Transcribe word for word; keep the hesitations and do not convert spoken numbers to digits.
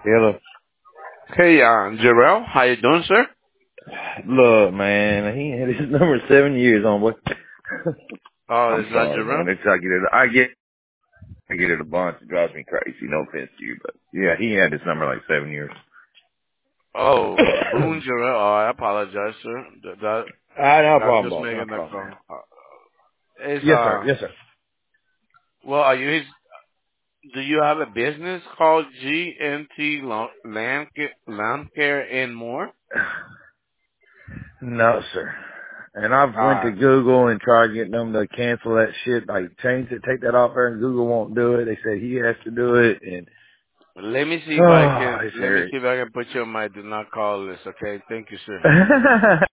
Hello. Hey, uh, Jarrell, how you doing, sir? Look, man, he had his number seven years on, boy. Oh, I'm it's not sorry, man. Jarrell? It's, I get it. I get, I get it a bunch. It drives me crazy. No offense to you, but yeah, he had his number like seven years. Oh, Boone Jarrell. Oh, I apologize, sir. That, that Ah, no I'm problem, just boss. No making that problem, man. call. Uh, it's Yes, sir. uh, Yes, sir. well, are you his? Do you have a business called G N T Lo- Land Ca- Land Care and More? No, sir. And I've went to Uh, Google and tried getting them to cancel that shit, like change it, take that off there, and Google won't do it. They said he has to do it, and let me see if I oh, can. it's Let me hairy. see if I can put you on my do not call list. Okay, thank you, sir.